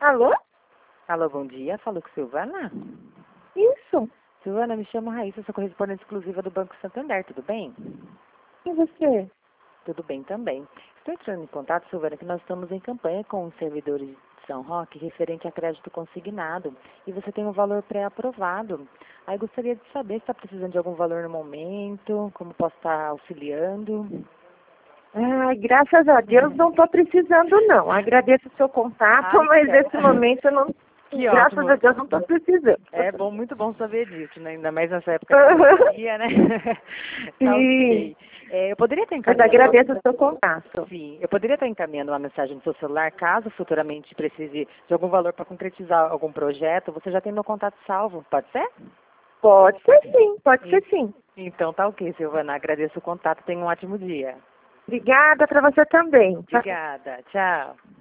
Alô? Alô, bom dia. Falou com Silvana? Isso. Silvana, me chamo Raíssa, sou correspondente exclusiva do Banco Santander, tudo bem? E você? Tudo bem também. Estou entrando em contato, Silvana, que nós estamos em campanha com os servidores de São Roque referente a crédito consignado e você tem um valor pré-aprovado. Aí gostaria de saber se está precisando de algum valor no momento, como posso estar auxiliando. Ai, graças a Deus não estou precisando, não. Agradeço o seu contato, mas nesse momento eu não. Que Graças ótimo. a Deus não estou precisando. É bom, muito bom saber disso, né? Ainda mais nessa época de pandemia, né? Tá ok. Eu poderia estar Mas encaminhando... agradeço o seu contato. Sim, eu poderia estar encaminhando uma mensagem no seu celular, caso futuramente precise de algum valor para concretizar algum projeto. Você já tem meu contato salvo, pode ser? Pode ser sim, pode ser sim. Então tá ok, Silvana. Agradeço o contato. Tenha um ótimo dia. Obrigada para você também. Obrigada. Tchau.